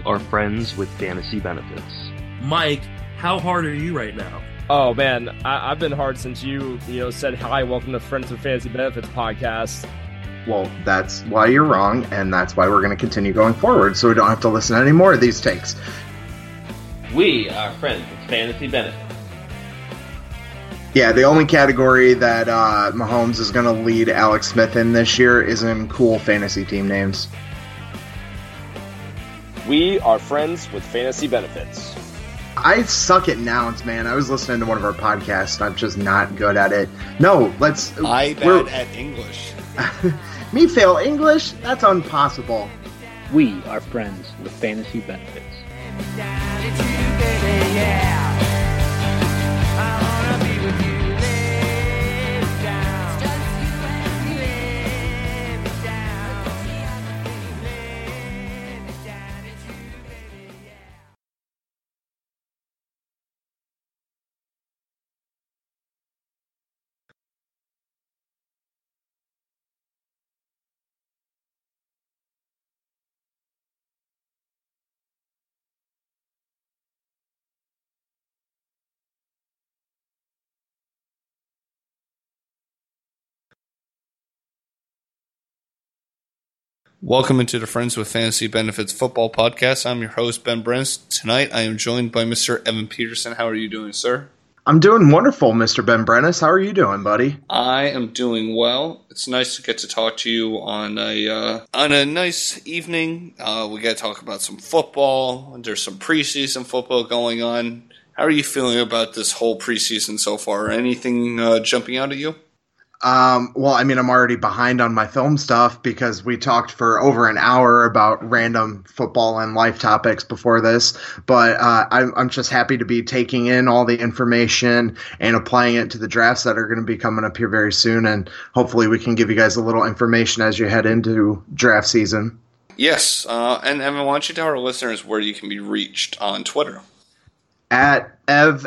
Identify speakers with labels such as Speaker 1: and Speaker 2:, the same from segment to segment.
Speaker 1: are friends with fantasy benefits.
Speaker 2: Mike, how hard are you right now?
Speaker 3: Oh man, I've been hard since you said hi, welcome to Friends with Fantasy Benefits podcast.
Speaker 4: Well, that's why you're wrong, and that's why we're going to continue going forward, so we don't have to listen to any more of these takes.
Speaker 5: We are friends with fantasy benefits.
Speaker 4: Yeah, the only category that Mahomes is going to lead Alex Smith in this year is in cool fantasy team names.
Speaker 3: We are friends with fantasy benefits.
Speaker 4: I suck at nouns, man. I was listening to one of our podcasts, and I'm just not good at it. No,
Speaker 6: I bad at English.
Speaker 4: Me fail English? That's impossible.
Speaker 7: We are friends with fantasy benefits.
Speaker 6: Welcome into the Friends with Fantasy Benefits Football Podcast. I'm your host, Ben Brennis. Tonight, I am joined by Mr. Evan Peterson. How are you doing, sir?
Speaker 4: I'm doing wonderful, Mr. Ben Brennis. How are you doing, buddy?
Speaker 6: I am doing well. It's nice to get to talk to you on a nice evening. We got to talk about some football. There's some preseason football going on. How are you feeling about this whole preseason so far? Anything jumping out at you?
Speaker 4: Well, I mean, I'm already behind on my film stuff because we talked for over an hour about random football and life topics before this. But I'm just happy to be taking in all the information and applying it to the drafts that are going to be coming up here very soon. And hopefully we can give you guys a little information as you head into draft season.
Speaker 6: Yes. And Evan, why don't you tell our listeners where you can be reached on Twitter?
Speaker 4: At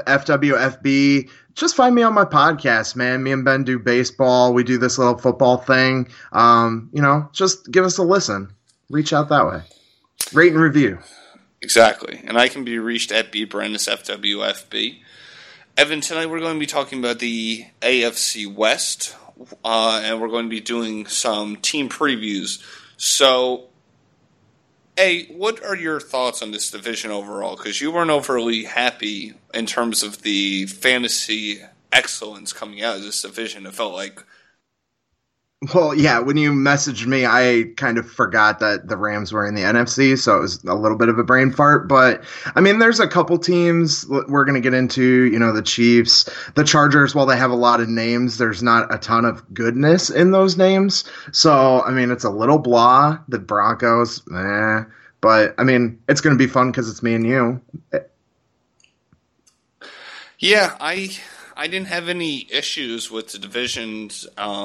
Speaker 4: FWFB. Just find me on my podcast, man. Me and Ben do baseball. We do this little football thing. Just give us a listen. Reach out that way. Rate and review.
Speaker 6: Exactly. And I can be reached at BBrandisFWFB. Evan, tonight we're going to be talking about the AFC West, and we're going to be doing some team previews. So, what are your thoughts on this division overall? Because you weren't overly happy in terms of the fantasy excellence coming out of this division, it felt like.
Speaker 4: Well, yeah, when you messaged me, I kind of forgot that the Rams were in the NFC, so it was a little bit of a brain fart. But, I mean, there's a couple teams we're going to get into, the Chiefs, the Chargers. While they have a lot of names, there's not a ton of goodness in those names. So, I mean, it's a little blah. The Broncos, But, I mean, it's going to be fun because it's me and you.
Speaker 6: Yeah, I didn't have any issues with the divisions.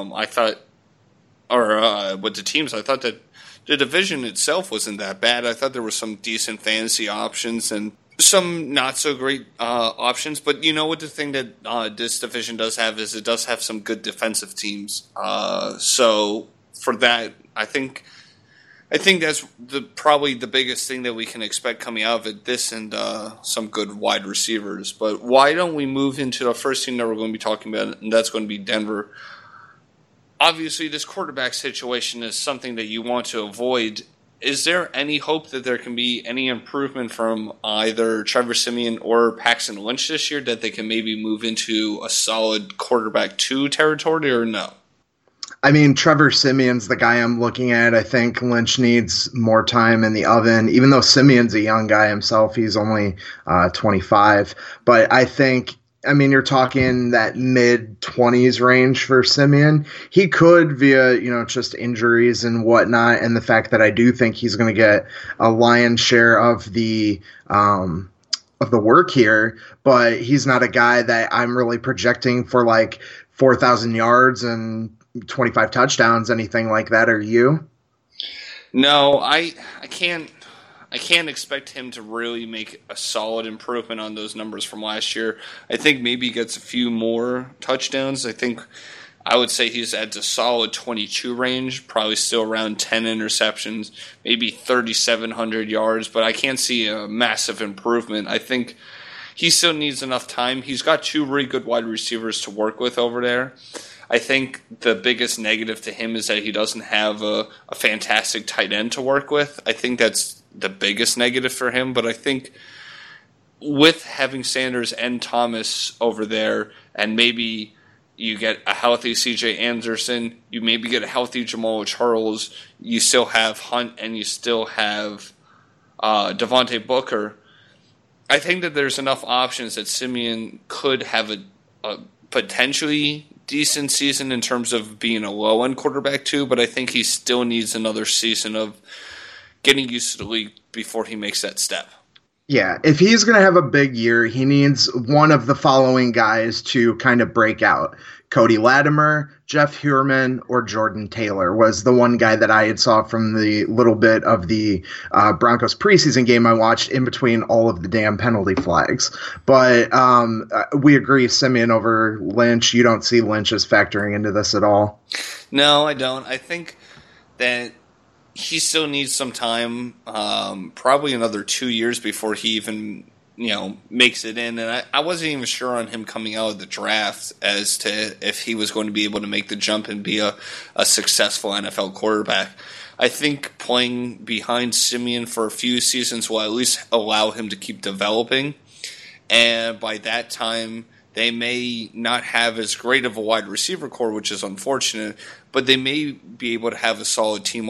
Speaker 6: With the teams, I thought that the division itself wasn't that bad. I thought there were some decent fantasy options and some not so great options. But you know what the thing that this division does have is it does have some good defensive teams. So for that, I think that's probably the biggest thing that we can expect coming out of it, this and some good wide receivers. But why don't we move into the first team that we're going to be talking about, and that's going to be Denver. Obviously, this quarterback situation is something that you want to avoid. Is there any hope that there can be any improvement from either Trevor Siemian or Paxton Lynch this year, that they can maybe move into a solid quarterback 2 territory, or no?
Speaker 4: I mean, Trevor Siemian's the guy I'm looking at. I think Lynch needs more time in the oven, even though Siemian's a young guy himself. He's only 25. But I think, you're talking that mid-20s range for Siemian. He could, via, just injuries and whatnot, and the fact that I do think he's going to get a lion's share of the work here, but he's not a guy that I'm really projecting for, 4,000 yards and 25 touchdowns, anything like that. Are you?
Speaker 6: No, I can't expect him to really make a solid improvement on those numbers from last year. I think maybe he gets a few more touchdowns. I think I would say he's at the solid 22 range, probably still around 10 interceptions, maybe 3,700 yards, but I can't see a massive improvement. I think he still needs enough time. He's got two really good wide receivers to work with over there. I think the biggest negative to him is that he doesn't have a fantastic tight end to work with. I think that's the biggest negative for him, but I think with having Sanders and Thomas over there, and maybe you get a healthy C.J. Anderson, you maybe get a healthy Jamal Charles, you still have Hunt, and you still have Devontae Booker. I think that there's enough options that Simeon could have a potentially decent season in terms of being a low-end quarterback too, but I think he still needs another season of getting used to the league before he makes that step.
Speaker 4: Yeah, if he's going to have a big year, he needs one of the following guys to kind of break out. Cody Latimer, Jeff Heuerman, or Jordan Taylor was the one guy that I had saw from the little bit of the Broncos preseason game I watched in between all of the damn penalty flags. But we agree, Simeon over Lynch. You don't see Lynch as factoring into this at all?
Speaker 6: No, I don't. I think that he still needs some time, probably another 2 years before he even makes it in. And I wasn't even sure on him coming out of the draft as to if he was going to be able to make the jump and be a successful NFL quarterback. I think playing behind Simeon for a few seasons will at least allow him to keep developing. And by that time, they may not have as great of a wide receiver core, which is unfortunate, but they may be able to have a solid team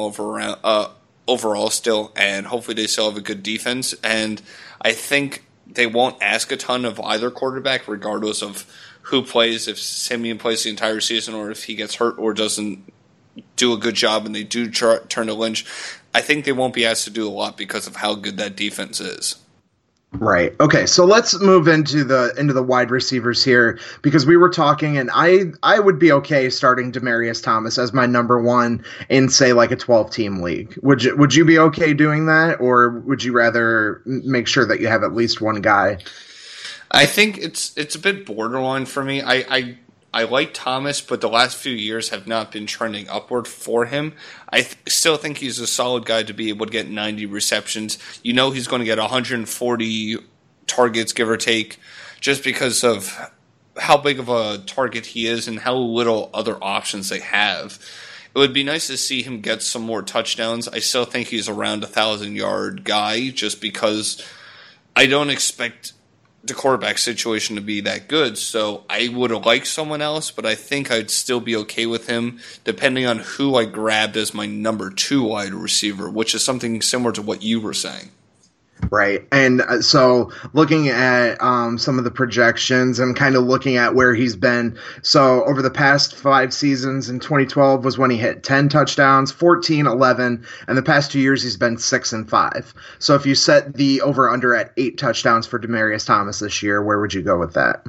Speaker 6: overall still, and hopefully they still have a good defense. And I think they won't ask a ton of either quarterback, regardless of who plays, if Simeon plays the entire season or if he gets hurt or doesn't do a good job and they do turn to Lynch. I think they won't be asked to do a lot because of how good that defense is.
Speaker 4: Right. Okay. So let's move into the wide receivers here, because we were talking, and I would be okay starting Demaryius Thomas as my number one in, say, like a 12-team league. Would you be okay doing that, or would you rather make sure that you have at least one guy?
Speaker 6: I think it's a bit borderline for me. I like Thomas, but the last few years have not been trending upward for him. I still think he's a solid guy to be able to get 90 receptions. He's going to get 140 targets, give or take, just because of how big of a target he is and how little other options they have. It would be nice to see him get some more touchdowns. I still think he's around a 1,000-yard guy, just because I don't expect the quarterback situation to be that good, so I would have liked someone else, but I think I'd still be okay with him depending on who I grabbed as my number 2 wide receiver, which is something similar to what you were saying.
Speaker 4: Right. And so looking at some of the projections and kind of looking at where he's been. So over the past 5 seasons, in 2012 was when he hit 10 touchdowns, 14, 11, and the past 2 years he's been 6 and 5. So if you set the over under at 8 touchdowns for Demaryius Thomas this year, where would you go with that?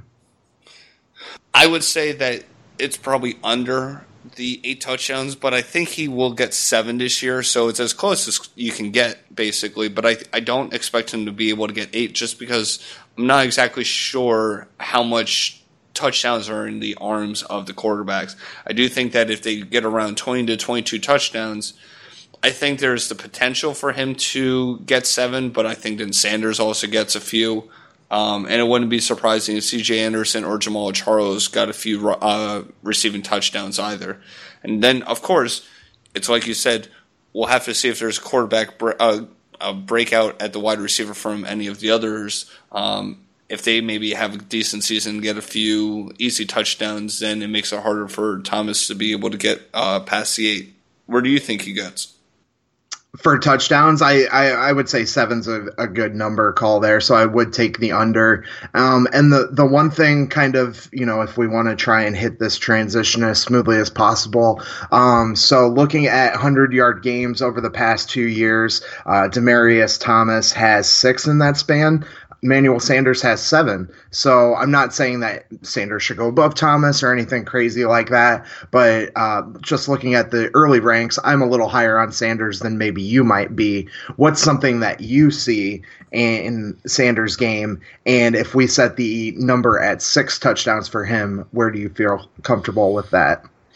Speaker 6: I would say that it's probably under the 8 touchdowns, but I think he will get 7 this year, so it's as close as you can get, basically. But I don't expect him to be able to get 8 just because I'm not exactly sure how much touchdowns are in the arms of the quarterbacks. I do think that if they get around 20 to 22 touchdowns, I think there's the potential for him to get 7, but I think then Sanders also gets a few. And it wouldn't be surprising if C.J. Anderson or Jamal Charles got a few receiving touchdowns either. And then, of course, it's like you said, we'll have to see if there's a quarterback a breakout at the wide receiver from any of the others. If they maybe have a decent season, get a few easy touchdowns, then it makes it harder for Thomas to be able to get past the 8. Where do you think he gets?
Speaker 4: For touchdowns, I would say 7's a good number call there, so I would take the under. And the one thing kind of, if we want to try and hit this transition as smoothly as possible, so looking at 100-yard games over the past 2 years, Demaryius Thomas has 6 in that span. Emmanuel Sanders has 7. So I'm not saying that Sanders should go above Thomas or anything crazy like that, but just looking at the early ranks, I'm a little higher on Sanders than maybe you might be. What's something that you see in Sanders' game? And if we set the number at 6 touchdowns for him, where do you feel comfortable with that?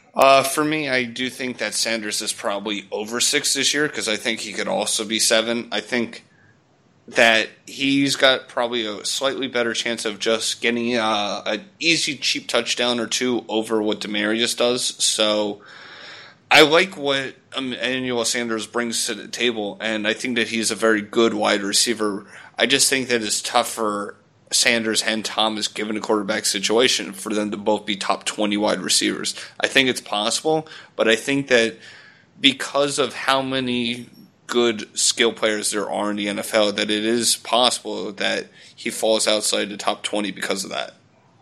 Speaker 6: For me, I do think that Sanders is probably over 6 this year because I think he could also be 7. I think that he's got probably a slightly better chance of just getting an easy, cheap touchdown or 2 over what Demaryius does. So I like what Emmanuel Sanders brings to the table, and I think that he's a very good wide receiver. I just think that it's tough for Sanders and Thomas, given a quarterback situation, for them to both be top 20 wide receivers. I think it's possible, but I think that because of how many good skill players there are in the NFL, that it is possible that he falls outside the top 20 because of that.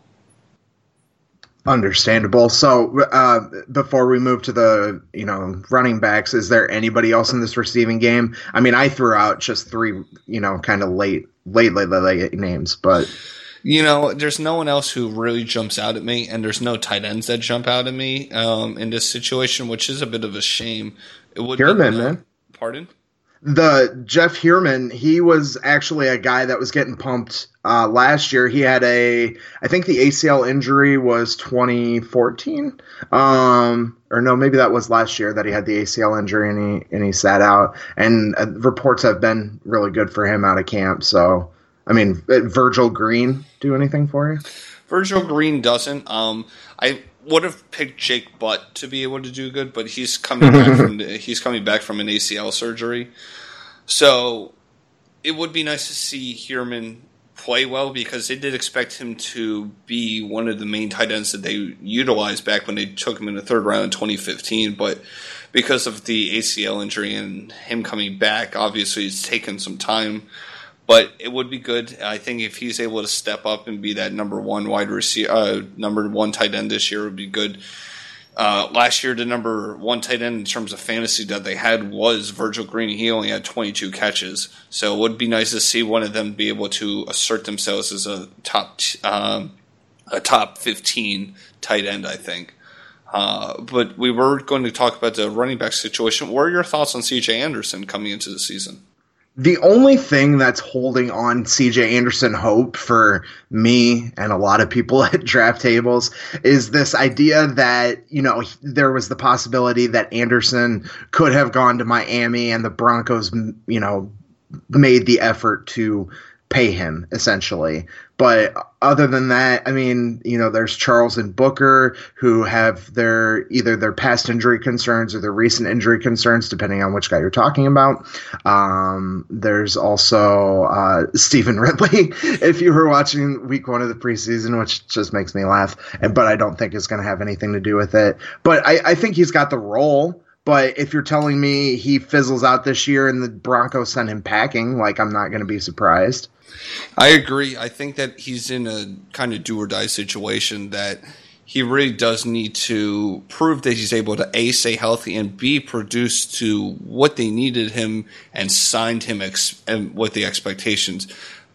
Speaker 4: Understandable. So before we move to the running backs, is there anybody else in this receiving game? I mean, I threw out just 3 kind of late names, but
Speaker 6: there's no one else who really jumps out at me, and there's no tight ends that jump out at me in this situation, which is a bit of a shame. It would
Speaker 4: Herman, man.
Speaker 6: Pardon?
Speaker 4: The Jeff Herman, he was actually a guy that was getting pumped last year. He had I think the ACL injury was 2014, or no, maybe that was last year that he had the ACL injury and he sat out. And reports have been really good for him out of camp. So, I mean, Virgil Green do anything for you?
Speaker 6: Virgil Green doesn't. I would have picked Jake Butt to be able to do good, but he's coming back from an ACL surgery. So it would be nice to see Herman play well because they did expect him to be one of the main tight ends that they utilized back when they took him in the 3rd round in 2015. But because of the ACL injury and him coming back, obviously it's taken some time. But it would be good. I think if he's able to step up and be that number 1 wide receiver, number 1 tight end this year would be good. Last year, the number 1 tight end in terms of fantasy that they had was Virgil Green. He only had 22 catches. So it would be nice to see one of them be able to assert themselves as a top 15 tight end, I think. But we were going to talk about the running back situation. What are your thoughts on C.J. Anderson coming into the season?
Speaker 4: The only thing that's holding on C.J. Anderson hope for me and a lot of people at draft tables is this idea that, there was the possibility that Anderson could have gone to Miami and the Broncos, made the effort to pay him, essentially. But other than that, I mean, there's Charles and Booker who have either their past injury concerns or their recent injury concerns, depending on which guy you're talking about. There's also Stephen Ridley, if you were watching week 1 of the preseason, which just makes me laugh, but I don't think it's going to have anything to do with it. But I think he's got the role. But if you're telling me he fizzles out this year and the Broncos send him packing, I'm not going to be surprised.
Speaker 6: I agree. I think that he's in a kind of do-or-die situation that he really does need to prove that he's able to, A, stay healthy, and B, produce to what they needed him and signed him with the expectations.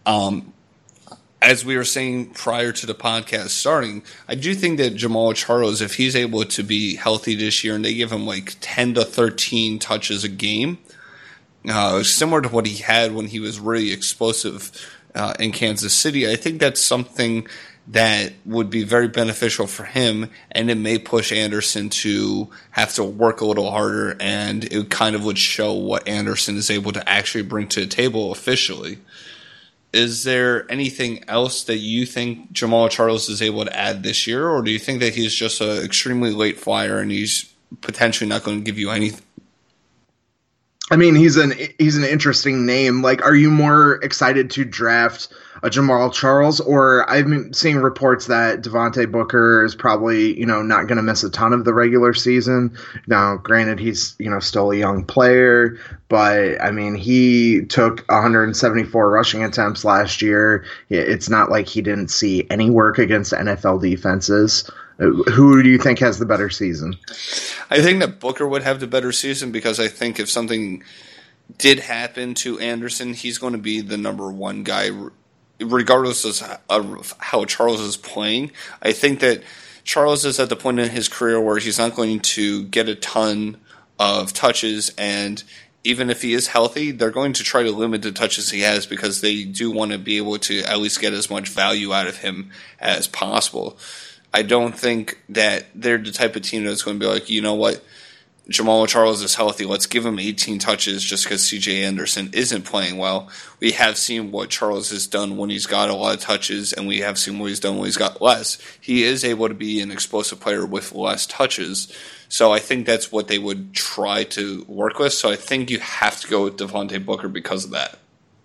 Speaker 6: As we were saying prior to the podcast starting, I do think that Jamaal Charles, if he's able to be healthy this year and they give him 10 to 13 touches a game, similar to what he had when he was really explosive in Kansas City, I think that's something that would be very beneficial for him, and it may push Anderson to have to work a little harder, and it kind of would show what Anderson is able to actually bring to the table officially. Is there anything else that you think Jamaal Charles is able to add this year, or do you think that he's just an extremely late flyer and he's potentially not going to give you anything?
Speaker 4: I mean, he's an interesting name. Are you more excited to draft a Jamaal Charles, or I've been seeing reports that Devontae Booker is probably, not going to miss a ton of the regular season. Now, granted, he's, still a young player, but I mean, he took 174 rushing attempts last year. It's not like he didn't see any work against NFL defenses. Who do you think has the better season?
Speaker 6: I think that Booker would have the better season because I think if something did happen to Anderson, he's going to be the number 1 guy, regardless of how Charles is playing. I think that Charles is at the point in his career where he's not going to get a ton of touches, and even if he is healthy, they're going to try to limit the touches he has because they do want to be able to at least get as much value out of him as possible. I don't think that they're the type of team that's going to be like, you know what, Jamal Charles is healthy. Let's give him 18 touches just because C.J. Anderson isn't playing well. We have seen what Charles has done when he's got a lot of touches, and we have seen what he's done when he's got less. He is able to be an explosive player with less touches. So I think that's what they would try to work with. So I think you have to go with Devontae Booker because of that.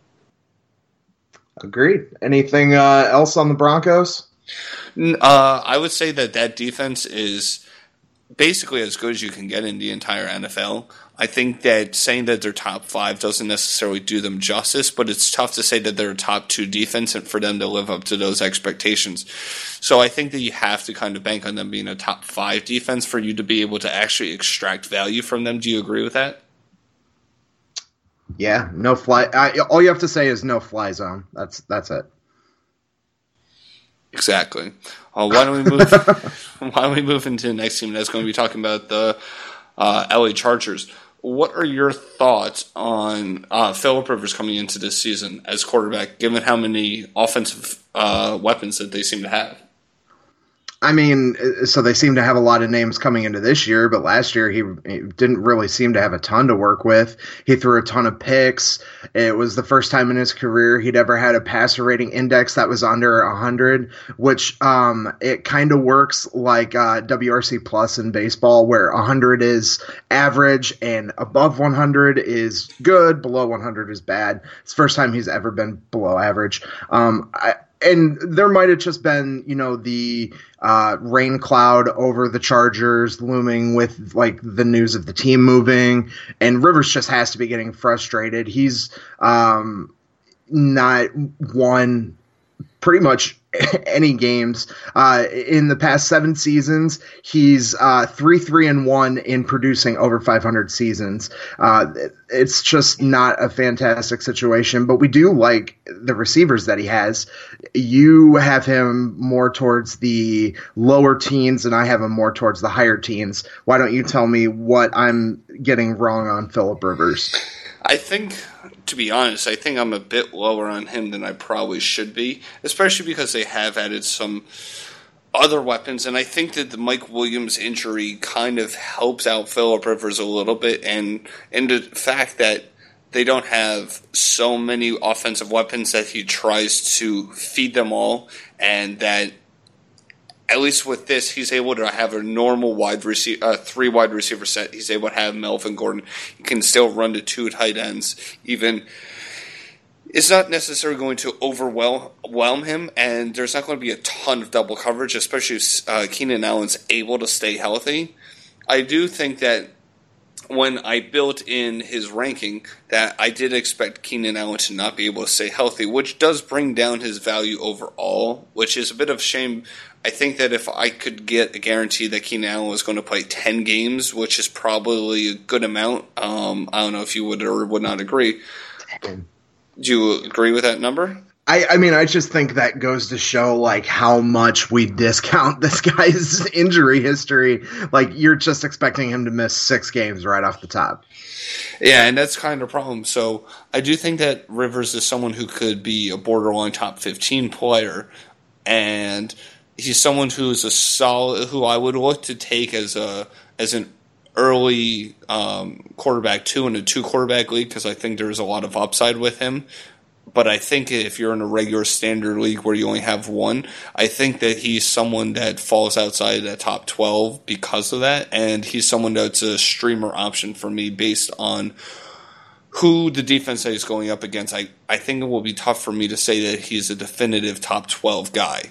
Speaker 4: Agreed. Anything else on the Broncos?
Speaker 6: I would say that defense is basically as good as you can get in the entire NFL. I think that saying that they're top 5 doesn't necessarily do them justice, but it's tough to say that they're a top 2 defense and for them to live up to those expectations. So I think that you have to kind of bank on them being a top 5 defense for you to be able to actually extract value from them. Do you agree with that?
Speaker 4: Yeah, no fly. All you have to say is no fly zone. That's it.
Speaker 6: Exactly. Why don't we move into the next team that's going to be talking about the LA Chargers? What are your thoughts on Phillip Rivers coming into this season as quarterback, given how many offensive weapons that they seem to have?
Speaker 4: I mean, so they seem to have a lot of names coming into this year, but last year he didn't really seem to have a ton to work with. He threw a ton of picks. It was the first time in his career he'd ever had a passer rating index that was under 100, which it kind of works like WRC Plus in baseball, where 100 is average and above 100 is good, below 100 is bad. It's the first time he's ever been below average. And there might have just been, the rain cloud over the Chargers looming with like the news of the team moving, and Rivers just has to be getting frustrated. He's not won pretty much any games in the past 7 seasons. He's 3-1 in producing over 500 seasons. It's just not a fantastic situation, but we do like the receivers that he has. You have him more towards the lower teens, and I have him more towards the higher teens. Why don't you tell me what I'm getting wrong on Phillip Rivers?
Speaker 6: I think, to be honest, I think I'm a bit lower on him than I probably should be, especially because they have added some other weapons, and I think that the Mike Williams injury kind of helps out Phillip Rivers a little bit, and the fact that they don't have so many offensive weapons that he tries to feed them all, and that at least with this, he's able to have a normal 3 wide receiver set. He's able to have Melvin Gordon. He can still run to 2 tight ends. Even it's not necessarily going to overwhelm him, and there's not going to be a ton of double coverage, especially if Keenan Allen's able to stay healthy. I do think that when I built in his ranking, that I did expect Keenan Allen to not be able to stay healthy, which does bring down his value overall, which is a bit of a shame. I think that if I could get a guarantee that Keenan Allen was going to play 10 games, which is probably a good amount, I don't know if you would or would not agree.
Speaker 4: 10.
Speaker 6: Do you agree with that number?
Speaker 4: I mean, I just think that goes to show, like, how much we discount this guy's injury history. Like, you're just expecting him to miss 6 games right off the top.
Speaker 6: Yeah, and that's kind of a problem. So I do think that Rivers is someone who could be a borderline top 15 player, and he's someone who's a solid, who I would look to take as an early quarterback 2 in a 2-quarterback league, because I think there's a lot of upside with him. But I think if you're in a regular standard league where you only have 1, I think that he's someone that falls outside that top 12 because of that, and he's someone that's a streamer option for me based on who the defense that he's going up against. I think it will be tough for me to say that he's a definitive top 12 guy.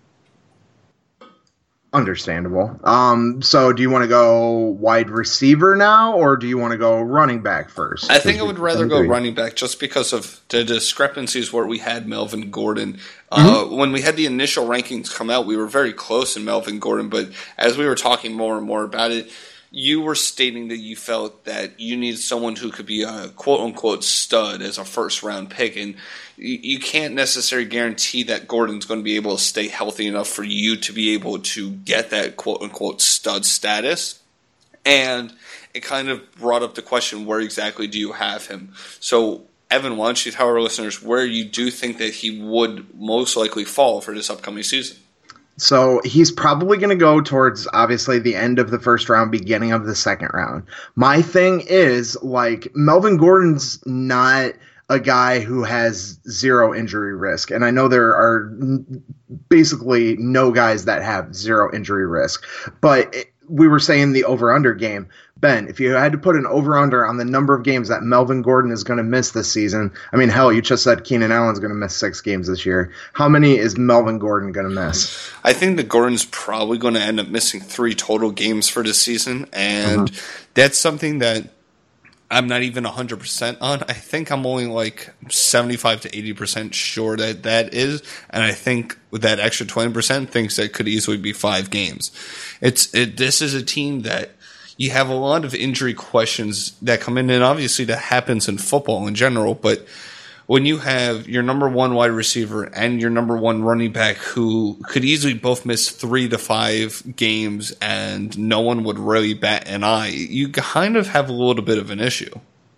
Speaker 4: Understandable. So do you want to go wide receiver now, or do you want to go running back first?
Speaker 6: I think I would rather go running back just because of the discrepancies where we had Melvin Gordon. When we had the initial rankings come out, we were very close in Melvin Gordon, but as we were talking more and more about it, you were stating that you felt that you needed someone who could be a quote-unquote stud as a first-round pick, and you can't necessarily guarantee that Gordon's going to be able to stay healthy enough for you to be able to get that quote-unquote stud status. And it kind of brought up the question, where exactly do you have him? So, Evan, why don't you tell our listeners where you do think that he would most likely fall for this upcoming season?
Speaker 4: So he's probably going to go towards, obviously, the end of the first round, beginning of the second round. My thing is, like, Melvin Gordon's not a guy who has zero injury risk. And I know there are basically no guys that have zero injury risk. But we were saying the over-under game. Ben, if you had to put an over-under on the number of games that Melvin Gordon is going to miss this season, I mean, hell, you just said Keenan Allen's going to miss 6 games this year. How many is Melvin Gordon going to miss?
Speaker 6: I think that Gordon's probably going to end up missing 3 total games for this season, and that's something that I'm not even 100% on. I think I'm only like 75 to 80% sure that that is, and I think with that extra 20% thinks that could easily be 5 games. This is a team that you have a lot of injury questions that come in, and obviously that happens in football in general, but when you have your number 1 wide receiver and your number 1 running back who could easily both miss 3 to 5 games and no one would really bat an eye, you kind of have a little bit of an issue.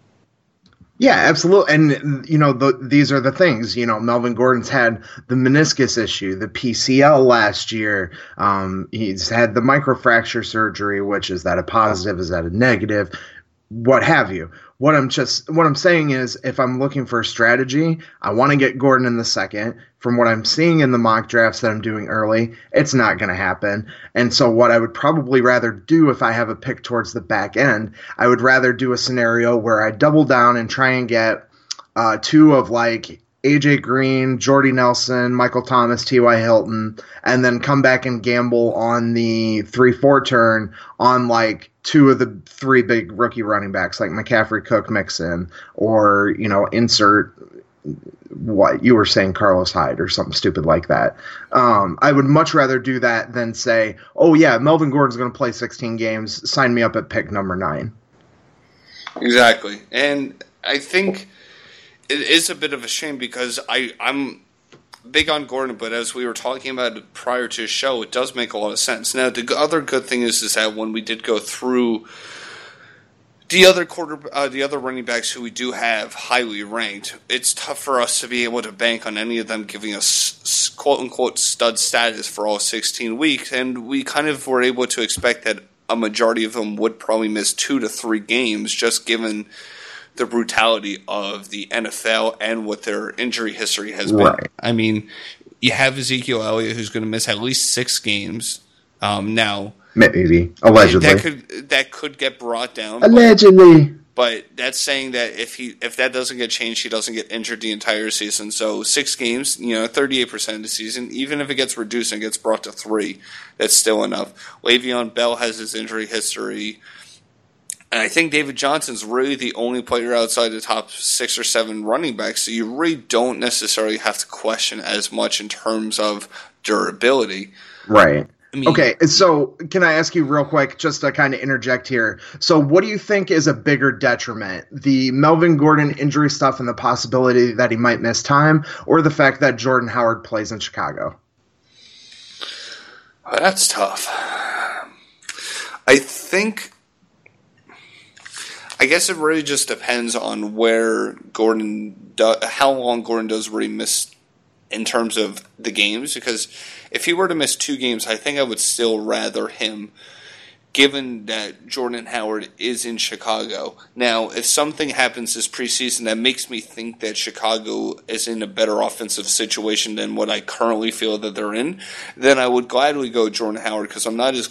Speaker 4: Yeah, absolutely. And, these are the things. Melvin Gordon's had the meniscus issue, the PCL last year. He's had the microfracture surgery, which is that a positive? Is that a negative? What have you. What I'm saying is, if I'm looking for a strategy, I want to get Gordon in the second. From what I'm seeing in the mock drafts that I'm doing early, it's not going to happen. And so what I would probably rather do if I have a pick towards the back end, I would rather do a scenario where I double down and try and get 2 of like AJ Green, Jordy Nelson, Michael Thomas, T.Y. Hilton, and then come back and gamble on the 3-4 turn on like 2 of the 3 big rookie running backs like McCaffrey, Cook, Mixon, or, insert what you were saying, Carlos Hyde or something stupid like that. I would much rather do that than say, oh yeah, Melvin Gordon's going to play 16 games. Sign me up at pick number 9.
Speaker 6: Exactly. And I think it is a bit of a shame because I'm big on Gordon, but as we were talking about it prior to the show, it does make a lot of sense. Now, the other good thing is that when we did go through the other running backs who we do have highly ranked, it's tough for us to be able to bank on any of them giving us quote-unquote stud status for all 16 weeks, and we kind of were able to expect that a majority of them would probably miss 2 to 3 games just given the brutality of the NFL and what their injury history has been.
Speaker 4: Right.
Speaker 6: I mean, you have Ezekiel Elliott who's going to miss at least 6 games now.
Speaker 4: Maybe. Allegedly.
Speaker 6: That could get brought down.
Speaker 4: Allegedly.
Speaker 6: But that's saying that if that doesn't get changed, he doesn't get injured the entire season. So 6 games, 38% of the season. Even if it gets reduced and gets brought to 3, that's still enough. Le'Veon Bell has his injury history. And I think David Johnson's really the only player outside the top 6 or 7 running backs, so you really don't necessarily have to question as much in terms of durability.
Speaker 4: Right. Okay, so can I ask you real quick, just to kind of interject here? So what do you think is a bigger detriment? The Melvin Gordon injury stuff and the possibility that he might miss time, or the fact that Jordan Howard plays in Chicago?
Speaker 6: That's tough. I guess it really just depends on where how long Gordon does really miss in terms of the games, because if he were to miss 2 games, I think I would still rather him, given that Jordan Howard is in Chicago. Now, if something happens this preseason that makes me think that Chicago is in a better offensive situation than what I currently feel that they're in, then I would gladly go Jordan Howard, because I'm not as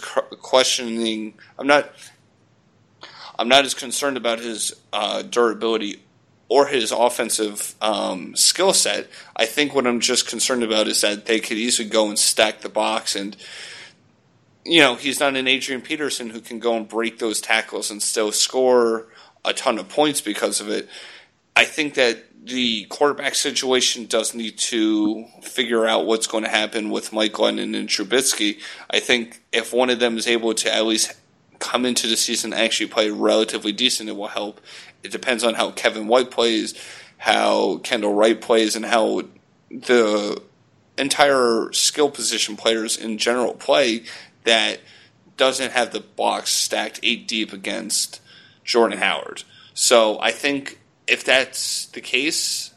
Speaker 6: I'm not as concerned about his durability or his offensive skill set. I think what I'm just concerned about is that they could easily go and stack the box, and he's not an Adrian Peterson who can go and break those tackles and still score a ton of points because of it. I think that the quarterback situation does need to figure out what's going to happen with Mike Glennon and Trubisky. I think if one of them is able to at least come into the season and actually play relatively decent, it will help. It depends on how Kevin White plays, how Kendall Wright plays, and how the entire skill position players in general play that doesn't have the box stacked 8 deep against Jordan Howard. So I think if that's the case,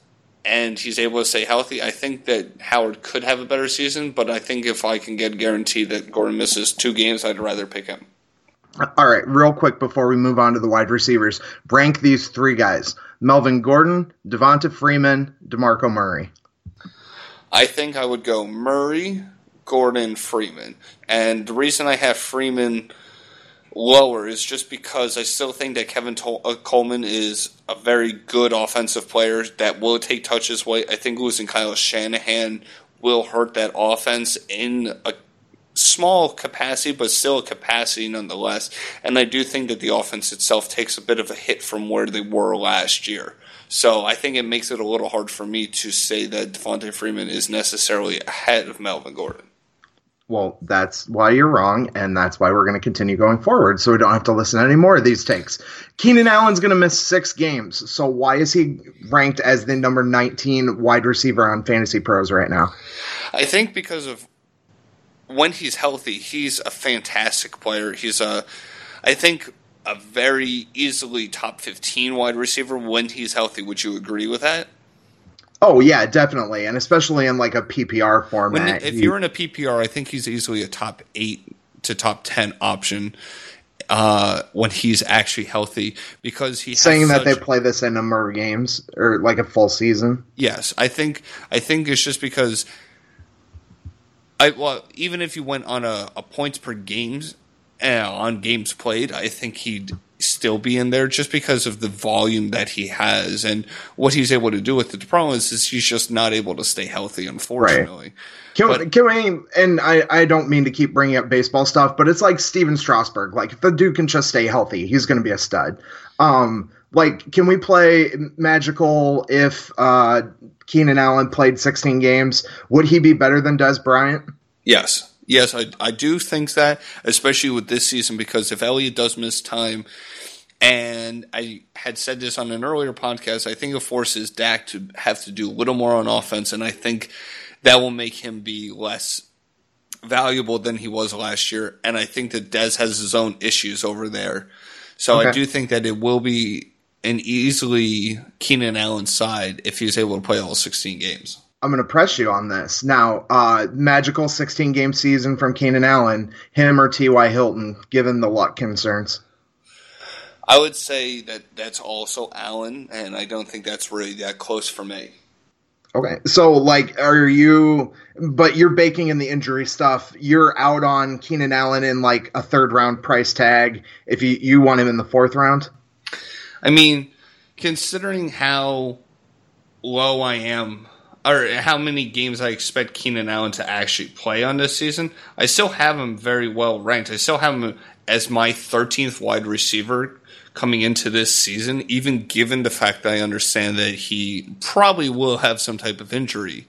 Speaker 6: and he's able to stay healthy, I think that Howard could have a better season, but I think if I can get guaranteed that Gordon misses 2 games, I'd rather pick him.
Speaker 4: All right, real quick before we move on to the wide receivers, rank these 3 guys: Melvin Gordon, Devonta Freeman, DeMarco Murray.
Speaker 6: I think I would go Murray, Gordon, Freeman. And the reason I have Freeman lower is just because I still think that Kevin Coleman is a very good offensive player that will take touches away. I think losing Kyle Shanahan will hurt that offense in a small capacity, but still a capacity nonetheless. And I do think that the offense itself takes a bit of a hit from where they were last year. So I think it makes it a little hard for me to say that Devonta Freeman is necessarily ahead of Melvin Gordon.
Speaker 4: Well, that's why you're wrong, and that's why we're going to continue going forward, so we don't have to listen to any more of these takes. Keenan Allen's going to miss 6 games, so why is he ranked as the number 19 wide receiver on Fantasy Pros right now?
Speaker 6: I think because of when he's healthy, he's a fantastic player. He's I think a very easily top 15 wide receiver when he's healthy. Would you agree with that?
Speaker 4: Oh, yeah, definitely, and especially in like a PPR format.
Speaker 6: If you're in a PPR, I think he's easily a top 8 to top 10 option when he's actually healthy, because he has
Speaker 4: saying that they play this in a number of games or like a full season.
Speaker 6: Yes, I think it's just because even if you went on a points per games on games played, I think he'd still be in there just because of the volume that he has and what he's able to do with it. The problem is he's just not able to stay healthy, unfortunately.
Speaker 4: Right. Can we, and I don't mean to keep bringing up baseball stuff, but it's like Steven Strasburg. Like, if the dude can just stay healthy, he's going to be a stud. Like, can we play Magical if Keenan Allen played 16 games? Would he be better than Dez Bryant?
Speaker 6: Yes. Yes, I do think that, especially with this season, because if Elliott does miss time, and I had said this on an earlier podcast, I think it forces Dak to have to do a little more on offense, and I think that will make him be less valuable than he was last year, and I think that Dez has his own issues over there. So okay. I do think that it will be an easily Keenan Allen side if he's able to play all 16 games.
Speaker 4: I'm going to press you on this. Now, magical 16-game season from Keenan Allen, him or T.Y. Hilton, given the luck concerns?
Speaker 6: I would say that that's also Allen, and I don't think that's really that close for me.
Speaker 4: Okay, so, like, but you're baking in the injury stuff. You're out on Keenan Allen in, like, a third-round price tag if you want him in the 4th round?
Speaker 6: I mean, considering how low I am, or how many games I expect Keenan Allen to actually play on this season, I still have him very well ranked. I still have him as my 13th wide receiver coming into this season, even given the fact that I understand that he probably will have some type of injury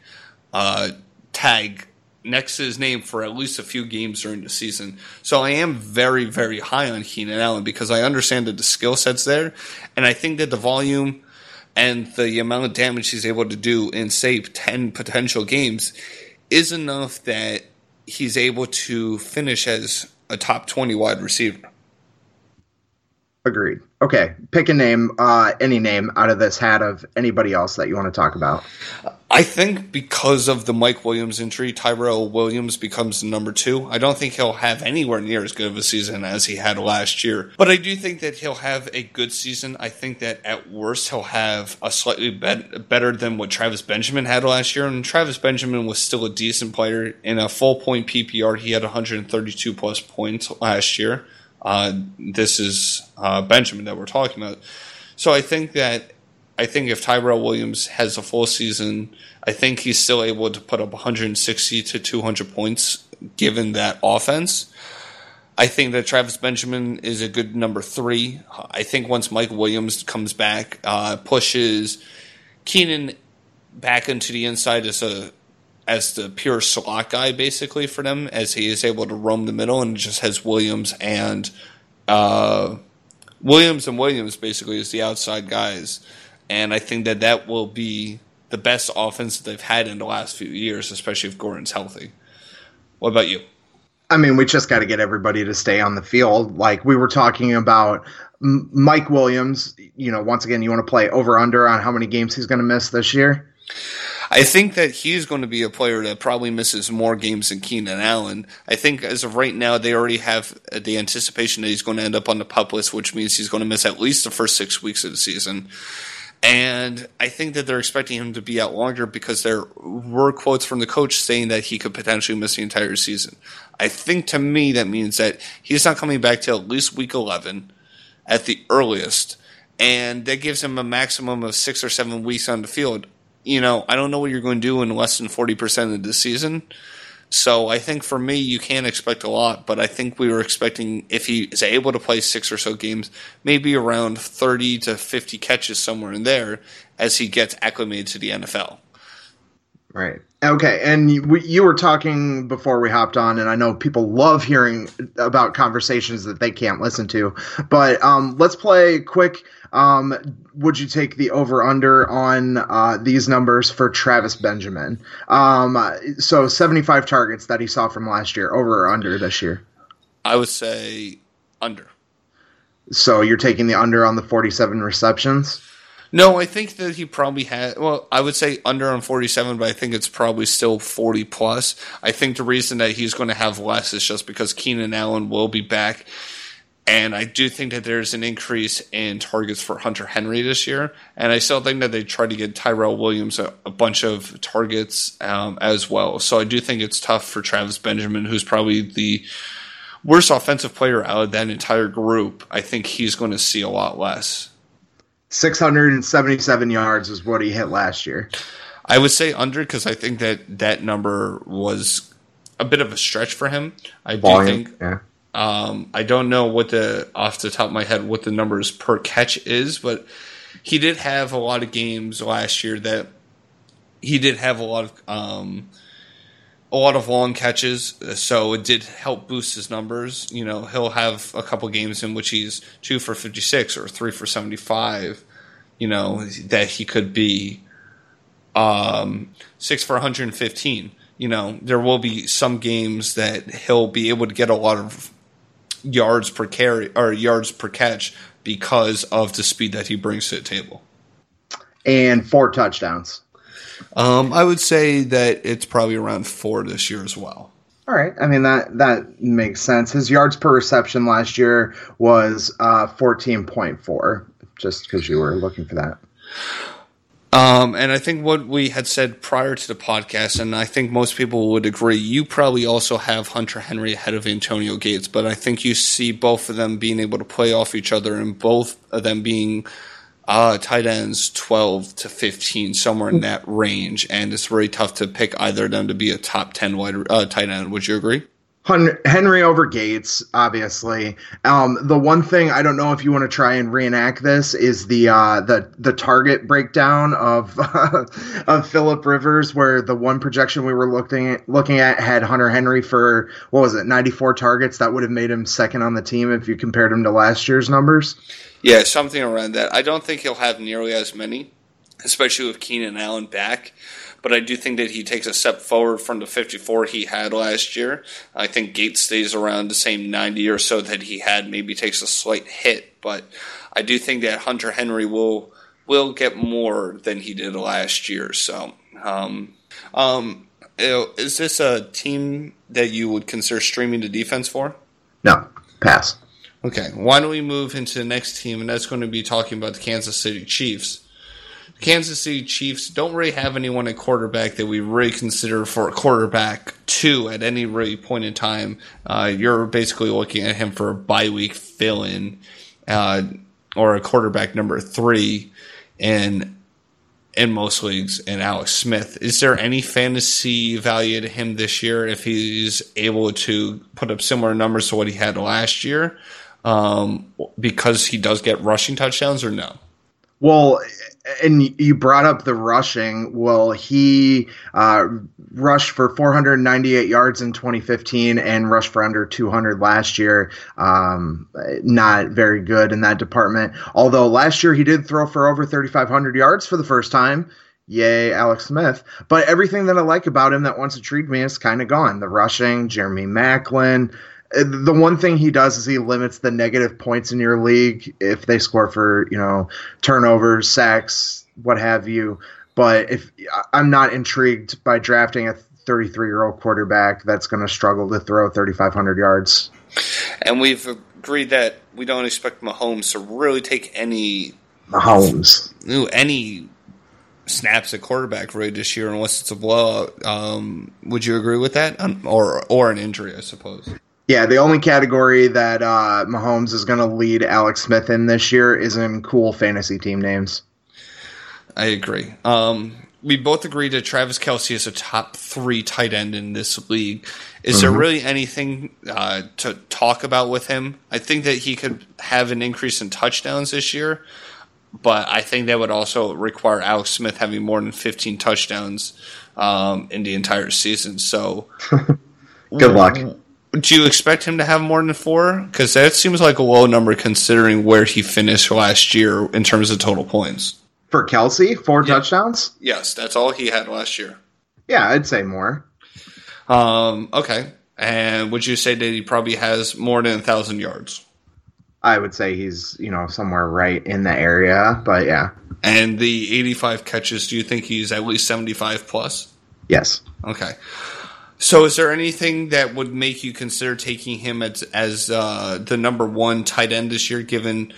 Speaker 6: tag next to his name for at least a few games during the season. So I am very, very high on Keenan Allen because I understand that the skill set's there, and I think that the volume and the amount of damage he's able to do in, say, 10 potential games is enough that he's able to finish as a top 20 wide receiver.
Speaker 4: Agreed. Okay, pick a name, any name out of this hat of anybody else that you want to talk about.
Speaker 6: I think because of the Mike Williams injury, Tyrell Williams becomes the number 2. I don't think he'll have anywhere near as good of a season as he had last year. But I do think that he'll have a good season. I think that at worst he'll have a slightly better than what Travis Benjamin had last year. And Travis Benjamin was still a decent player. In a full-point PPR, he had 132-plus points last year. This is Benjamin that we're talking about. So I think if Tyrell Williams has a full season, I think he's still able to put up 160 to 200 points given that offense. I think that Travis Benjamin is a good number 3. I think once Mike Williams comes back, pushes Keenan back into the inside as the pure slot guy, basically, for them, as he is able to roam the middle and just has Williams Williams basically as the outside guys. And I think that will be the best offense that they've had in the last few years, especially if Gordon's healthy. What about you?
Speaker 4: I mean, we just got to get everybody to stay on the field. Like we were talking about Mike Williams, once again, you want to play over-under on how many games he's going to miss this year?
Speaker 6: I think that he's going to be a player that probably misses more games than Keenan Allen. I think as of right now, they already have the anticipation that he's going to end up on the PUP list, which means he's going to miss at least the first 6 weeks of the season. And I think that they're expecting him to be out longer because there were quotes from the coach saying that he could potentially miss the entire season. I think to me that means that he's not coming back till at least week 11 at the earliest, and that gives him a maximum of 6 or 7 weeks on the field. I don't know what you're going to do in less than 40% of the season. So I think for me, you can't expect a lot, but I think we were expecting, if he is able to play 6 or so games, maybe around 30 to 50 catches somewhere in there as he gets acclimated to the NFL.
Speaker 4: Right. Okay, and you were talking before we hopped on, and I know people love hearing about conversations that they can't listen to, but let's play quick. Would you take the over-under on these numbers for Travis Benjamin? So 75 targets that he saw from last year, over or under this year?
Speaker 6: I would say under.
Speaker 4: So you're taking the under on the 47 receptions?
Speaker 6: No, I think that he probably had, I would say under on 47, but I think it's probably still 40 plus. I think the reason that he's going to have less is just because Keenan Allen will be back. And I do think that there's an increase in targets for Hunter Henry this year. And I still think that they tried to get Tyrell Williams a bunch of targets as well. So I do think it's tough for Travis Benjamin, who's probably the worst offensive player out of that entire group. I think he's going to see a lot less.
Speaker 4: 677 yards is what he hit last year.
Speaker 6: I would say under because I think that number was a bit of a stretch for him. I do think.
Speaker 4: Yeah.
Speaker 6: I don't know off the top of my head what the numbers per catch is, but he did have a lot of games last year that he did have a lot of long catches, so it did help boost his numbers. He'll have a couple games in which he's 2 for 56 or 3 for 75. That he could be 6 for 115. There will be some games that he'll be able to get a lot of yards per carry or yards per catch because of the speed that he brings to the table.
Speaker 4: And 4 touchdowns.
Speaker 6: I would say that it's probably around 4 this year as well.
Speaker 4: All right. I mean, that makes sense. His yards per reception last year was 14.4, just because you were looking for that.
Speaker 6: And I think what we had said prior to the podcast, and I think most people would agree, you probably also have Hunter Henry ahead of Antonio Gates, but I think you see both of them being able to play off each other and both of them being tight ends 12 to 15, somewhere in that range, and it's very tough to pick either of them to be a top 10 tight end. Would you agree?
Speaker 4: Henry over Gates, obviously. The one thing, I don't know if you want to try and reenact this, is the target breakdown of of Phillip Rivers, where the one projection we were looking at had Hunter Henry for 94 targets. That would have made him second on the team if you compared him to last year's numbers.
Speaker 6: Yeah, something around that. I don't think he'll have nearly as many, especially with Keenan Allen back. But I do think that he takes a step forward from the 54 he had last year. I think Gates stays around the same 90 or so that he had, maybe takes a slight hit. But I do think that Hunter Henry will get more than he did last year. So, is this a team that you would consider streaming the defense for?
Speaker 4: No, pass.
Speaker 6: Okay, why don't we move into the next team, and that's going to be talking about the Kansas City Chiefs. Kansas City Chiefs don't really have anyone at quarterback that we really consider for a quarterback 2 at any really point in time. You're basically looking at him for a bye week fill-in or a quarterback number 3 in most leagues in Alex Smith. Is there any fantasy value to him this year if he's able to put up similar numbers to what he had last year because he does get rushing touchdowns, or no?
Speaker 4: Well, and you brought up the rushing. Well, he rushed for 498 yards in 2015 and rushed for under 200 last year. Not very good in that department. Although last year he did throw for over 3,500 yards for the first time. Yay, Alex Smith. But everything that I like about him that once intrigued me is kind of gone. The rushing, Jeremy Maclin. The one thing he does is he limits the negative points in your league if they score for, turnovers, sacks, what have you. But if I'm not intrigued by drafting a 33-year-old quarterback that's going to struggle to throw 3,500 yards.
Speaker 6: And we've agreed that we don't expect Mahomes to really take any snaps at quarterback really this year unless it's a blowout. Would you agree with that? Or an injury, I suppose.
Speaker 4: Yeah, the only category that Mahomes is going to lead Alex Smith in this year is in cool fantasy team names.
Speaker 6: I agree. We both agree that Travis Kelce is a top 3 tight end in this league. Is there really anything to talk about with him? I think that he could have an increase in touchdowns this year, but I think that would also require Alex Smith having more than 15 touchdowns in the entire season. So,
Speaker 4: good luck.
Speaker 6: Do you expect him to have more than 4? Because that seems like a low number considering where he finished last year in terms of total points.
Speaker 4: For Kelce, 4 touchdowns?
Speaker 6: Yes, that's all he had last year.
Speaker 4: Yeah, I'd say more.
Speaker 6: Okay. And would you say that he probably has more than 1,000 yards?
Speaker 4: I would say he's, somewhere right in the area, but yeah.
Speaker 6: And the 85 catches, do you think he's at least 75 plus?
Speaker 4: Yes.
Speaker 6: Okay. So is there anything that would make you consider taking him as the number 1 tight end this year given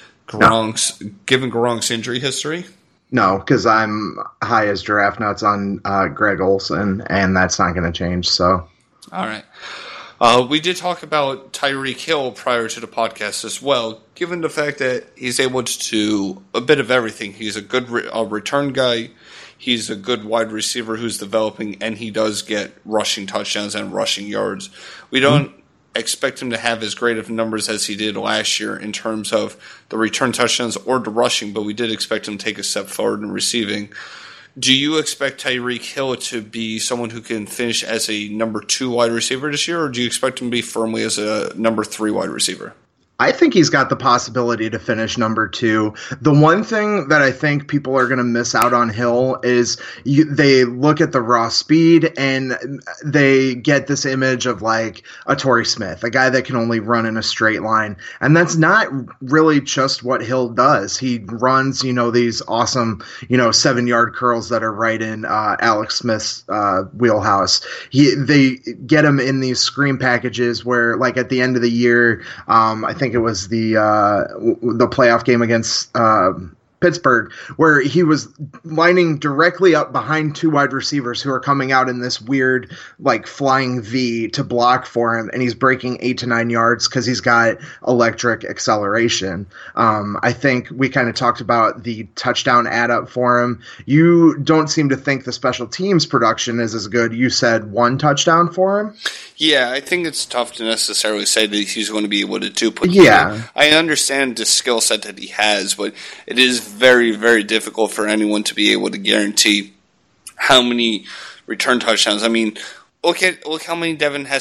Speaker 6: Gronk's injury history?
Speaker 4: No, because I'm high as giraffe nuts on Greg Olsen, and that's not going to change. So,
Speaker 6: all right. We did talk about Tyreek Hill prior to the podcast as well. Given the fact that he's able to do a bit of everything, he's a good return guy. He's a good wide receiver who's developing, and he does get rushing touchdowns and rushing yards. We don't expect him to have as great of numbers as he did last year in terms of the return touchdowns or the rushing, but we did expect him to take a step forward in receiving. Do you expect Tyreek Hill to be someone who can finish as a number 2 wide receiver this year, or do you expect him to be firmly as a number 3 wide receiver?
Speaker 4: I think he's got the possibility to finish number 2. The one thing that I think people are going to miss out on Hill is they look at the raw speed and they get this image of like a Torrey Smith, a guy that can only run in a straight line. And that's not really just what Hill does. He runs, these awesome, 7-yard curls that are right in Alex Smith's wheelhouse. They get him in these screen packages where, like, at the end of the year, I think it was the playoff game against Pittsburgh, where he was lining directly up behind 2 wide receivers who are coming out in this weird, like, flying V to block for him, and he's breaking 8 to 9 yards because he's got electric acceleration. I think we kind of talked about the touchdown add up for him. You don't seem to think the special teams production is as good. You said 1 touchdown for him?
Speaker 6: Yeah, I think it's tough to necessarily say that he's going to be able to do. But
Speaker 4: yeah,
Speaker 6: I understand the skill set that he has, but it is very, very difficult for anyone to be able to guarantee how many return touchdowns. I mean, look how many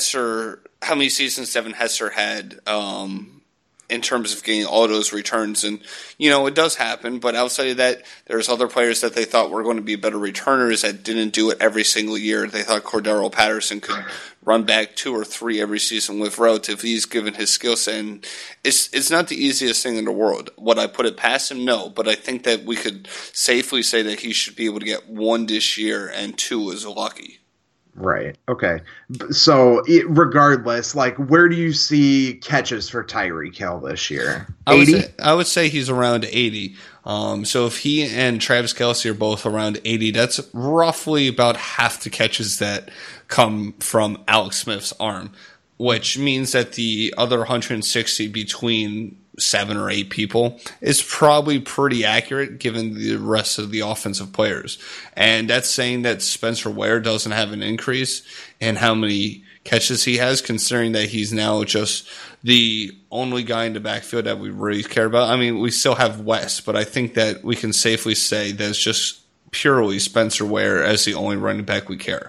Speaker 6: seasons Devin Hester had in terms of getting all those returns. And, it does happen, but outside of that, there's other players that they thought were going to be better returners that didn't do it every single year. They thought Cordero Patterson could run back 2 or 3 every season with relative ease given his skill set. And it's not the easiest thing in the world. Would I put it past him? No, but I think that we could safely say that he should be able to get 1 this year and 2 is lucky.
Speaker 4: Right. Okay. So regardless, like, where do you see catches for Tyreek Hill this year? 80?
Speaker 6: I would say he's around 80. So if he and Travis Kelce are both around 80, that's roughly about half the catches that come from Alex Smith's arm, which means that the other 160 between 7 or 8 people is probably pretty accurate given the rest of the offensive players. And that's saying that Spencer Ware doesn't have an increase in how many catches he has, considering that he's now just the only guy in the backfield that we really care about. I mean, we still have West, but I think that we can safely say that it's just purely Spencer Ware as the only running back we care.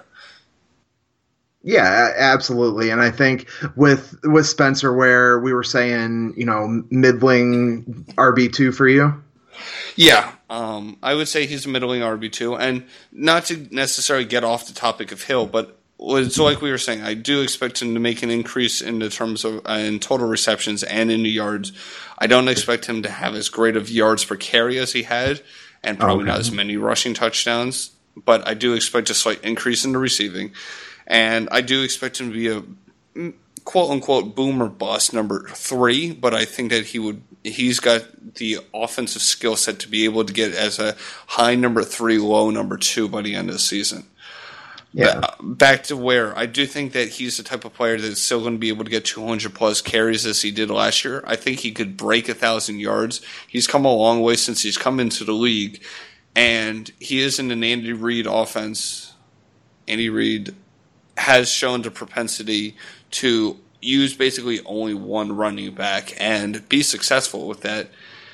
Speaker 4: Yeah, absolutely. And I think with Spencer Ware, we were saying, middling RB2 for you.
Speaker 6: Yeah, I would say he's a middling RB2. And not to necessarily get off the topic of Hill, but it's like we were saying, I do expect him to make an increase in the terms of in total receptions and in the yards. I don't expect him to have as great of yards per carry as he had, and probably not as many rushing touchdowns. but I do expect a slight increase in the receiving. And I do expect him to be a quote-unquote boom or bust number 3, but I think that he's got the offensive skill set to be able to get as a high number 3, low number 2 by the end of the season. Yeah. Back to where I do think that he's the type of player that's still going to be able to get 200-plus carries as he did last year. I think he could break 1,000 yards. He's come a long way since he's come into the league, and he is in an Andy Reid offense. Andy Reid has shown the propensity to use basically only one running back and be successful with that.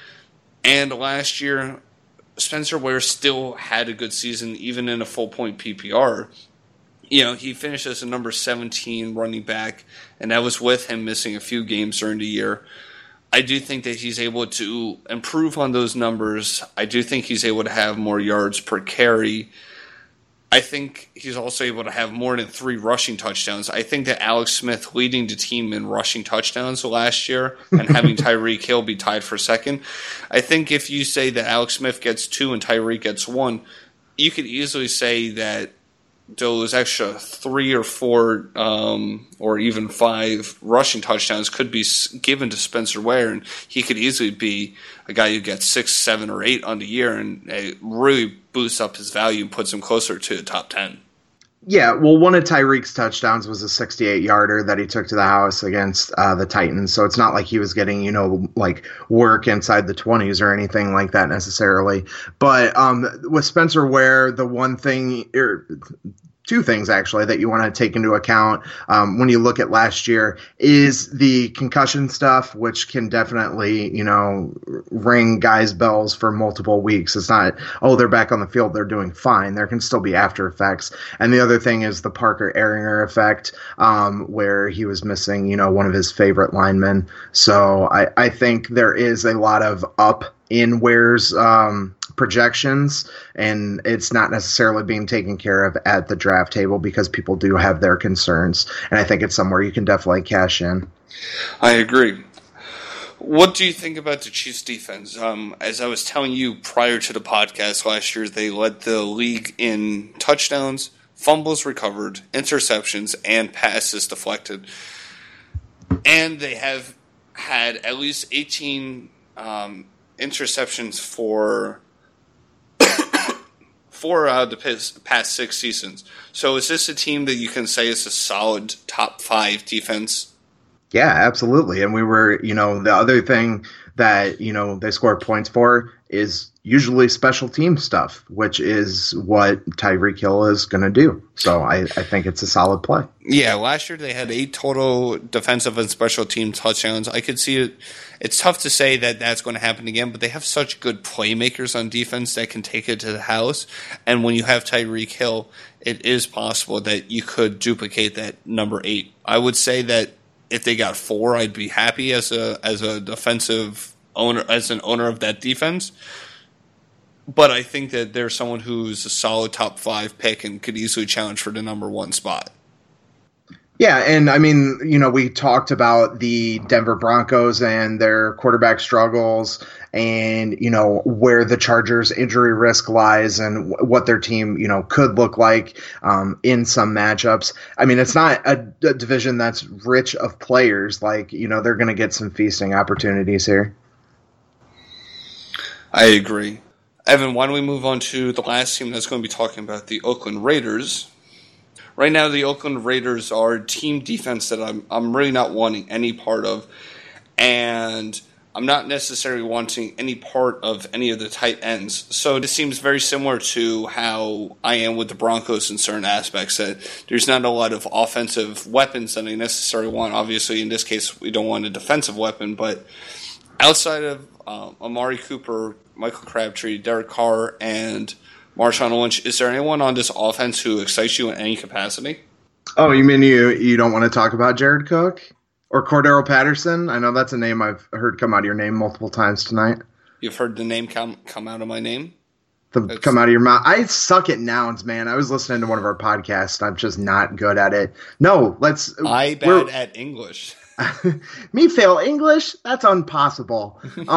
Speaker 6: And last year, Spencer Ware still had a good season, even in a full-point PPR. He finished as a number 17 running back, and that was with him missing a few games during the year. I do think that he's able to improve on those numbers. I do think he's able to have more yards per carry. I think he's also able to have more than 3 rushing touchdowns. I think that Alex Smith leading the team in rushing touchdowns last year and having Tyreek Hill be tied for second. I think if you say that Alex Smith gets 2 and Tyreek gets 1, you could easily say that those extra 3 or 4 or even 5 rushing touchdowns could be given to Spencer Ware, and he could easily be a guy who gets 6, 7, or 8 on the year, and it really boosts up his value and puts him closer to the top 10.
Speaker 4: Yeah, well, one of Tyreek's touchdowns was a 68-yarder that he took to the house against the Titans, so it's not like he was getting, work inside the 20s or anything like that necessarily. But with Spencer Ware, the one thing, or 2 things actually, that you want to take into account when you look at last year is the concussion stuff, which can definitely, ring guys' bells for multiple weeks. It's not, they're back on the field, they're doing fine. There can still be after effects. And the other thing is the Parker Ehringer effect, where he was missing, one of his favorite linemen. So I think there is a lot of up in Ware's projections, and it's not necessarily being taken care of at the draft table because people do have their concerns, and I think it's somewhere you can definitely cash in.
Speaker 6: I agree. What do you think about the Chiefs' defense? As I was telling you prior to the podcast last year, they led the league in touchdowns, fumbles recovered, interceptions, and passes deflected. And they have had at least 18 interceptions for 4 out of the past 6 seasons. So is this a team that you can say is a solid top 5 defense?
Speaker 4: Yeah, absolutely. And we were, the other thing that, they score points for is usually special team stuff, which is what Tyreek Hill is going to do. So I think it's a solid play.
Speaker 6: Yeah, last year they had 8 total defensive and special team touchdowns. I could see it. It's tough to say that that's going to happen again, but they have such good playmakers on defense that can take it to the house. And when you have Tyreek Hill, it is possible that you could duplicate that number 8. I would say that if they got 4, I'd be happy as a defensive owner, as an owner of that defense. But I think that there's someone who's a solid top 5 pick and could easily challenge for the number 1 spot.
Speaker 4: Yeah, and I mean, we talked about the Denver Broncos and their quarterback struggles and, where the Chargers' injury risk lies and what their team, could look like in some matchups. I mean, it's not a division that's rich of players. Like, they're going to get some feasting opportunities here.
Speaker 6: I agree. Evan, why don't we move on to the last team that's going to be talking about, the Oakland Raiders. Right now, the Oakland Raiders are a team defense that I'm really not wanting any part of, and I'm not necessarily wanting any part of any of the tight ends. So this seems very similar to how I am with the Broncos in certain aspects, that there's not a lot of offensive weapons that I necessarily want. Obviously, in this case, we don't want a defensive weapon, but outside of Amari Cooper, Michael Crabtree, Derek Carr, and Marshawn Lynch, is there anyone on this offense who excites you in any capacity?
Speaker 4: Oh, you mean you don't want to talk about Jared Cook or Cordero Patterson? I know that's a name I've heard come out of your name multiple times tonight.
Speaker 6: You've heard the name come out of my name?
Speaker 4: Come out of your mouth. I suck at nouns, man. I was listening to one of our podcasts. I'm just not good at it. No,
Speaker 6: I bad at English.
Speaker 4: Me fail English? That's impossible.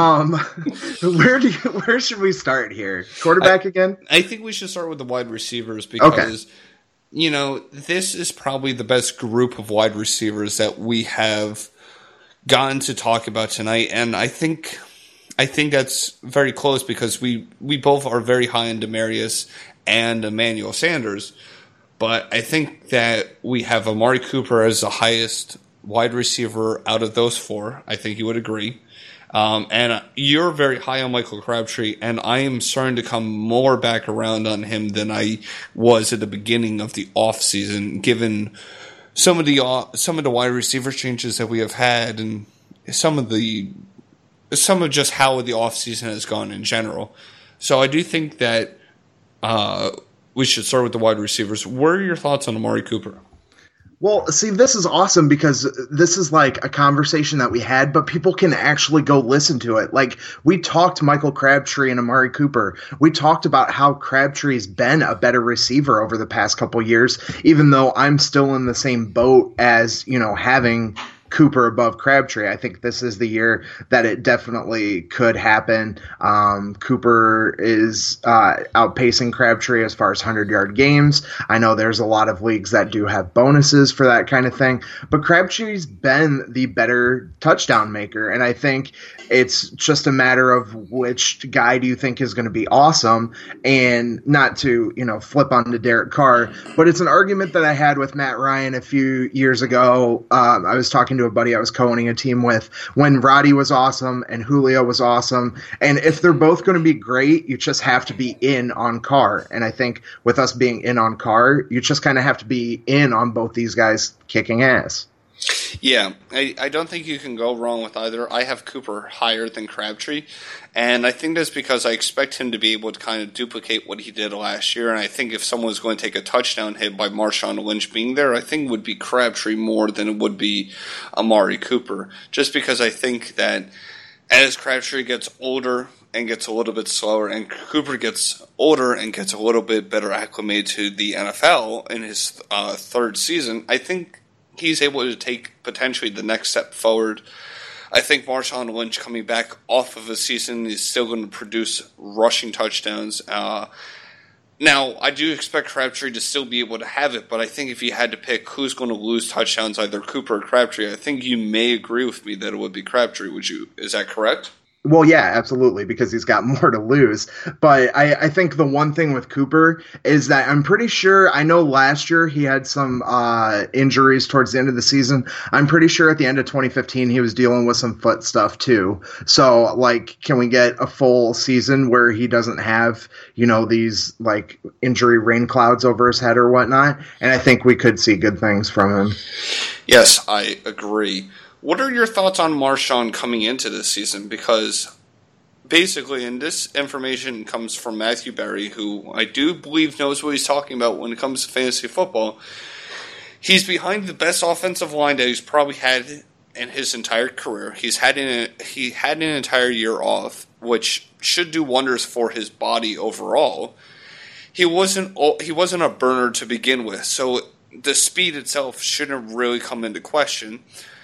Speaker 4: Where should we start here? Quarterback again?
Speaker 6: I think we should start with the wide receivers because, this is probably the best group of wide receivers that we have gotten to talk about tonight. And I think that's very close because we both are very high on Demaryius and Emmanuel Sanders. But I think that we have Amari Cooper as the highest wide receiver out of those four. I think you would agree. And you're very high on Michael Crabtree, and I am starting to come more back around on him than I was at the beginning of the offseason, given some of the wide receiver changes that we have had and some of just how the offseason has gone in general. So I do think that we should start with the wide receivers. What are your thoughts on Amari Cooper?
Speaker 4: Well, see, this is awesome because this is like a conversation that we had, but people can actually go listen to it. Like, we talked Michael Crabtree and Amari Cooper. We talked about how Crabtree's been a better receiver over the past couple years, even though I'm still in the same boat as, having Cooper above Crabtree. I think this is the year that it definitely could happen. Cooper is outpacing Crabtree as far as 100-yard games. I know there's a lot of leagues that do have bonuses for that kind of thing, but Crabtree's been the better touchdown maker, and I think it's just a matter of which guy do you think is going to be awesome, and not to, flip onto Derek Carr, but it's an argument that I had with Matt Ryan a few years ago. I was talking to a buddy I was co-owning a team with when Roddy was awesome and Julio was awesome. And if they're both going to be great, you just have to be in on Carr. And I think with us being in on Carr, you just kind of have to be in on both these guys kicking ass.
Speaker 6: Yeah, I don't think you can go wrong with either. I have Cooper higher than Crabtree, and I think that's because I expect him to be able to kind of duplicate what he did last year, and I think if someone was going to take a touchdown hit by Marshawn Lynch being there, I think it would be Crabtree more than it would be Amari Cooper, just because I think that as Crabtree gets older and gets a little bit slower, and Cooper gets older and gets a little bit better acclimated to the NFL in his third season, I think he's able to take potentially the next step forward. I think Marshawn Lynch coming back off of a season is still going to produce rushing touchdowns. Now, I do expect Crabtree to still be able to have it, but I think if you had to pick who's going to lose touchdowns, either Cooper or Crabtree, I think you may agree with me that it would be Crabtree. Is that correct?
Speaker 4: Well, yeah, absolutely, because he's got more to lose. But I think the one thing with Cooper is that I'm pretty sure, I know last year he had some injuries towards the end of the season. I'm pretty sure at the end of 2015 he was dealing with some foot stuff too. So, can we get a full season where he doesn't have, these, injury rain clouds over his head or whatnot? And I think we could see good things from him.
Speaker 6: Yes, I agree. What are your thoughts on Marshawn coming into this season? Because basically, and this information comes from Matthew Berry, who I do believe knows what he's talking about when it comes to fantasy football. He's behind the best offensive line that he's probably had in his entire career. He had an entire year off, which should do wonders for his body overall. He wasn't a burner to begin with, so the speed itself shouldn't really come into question.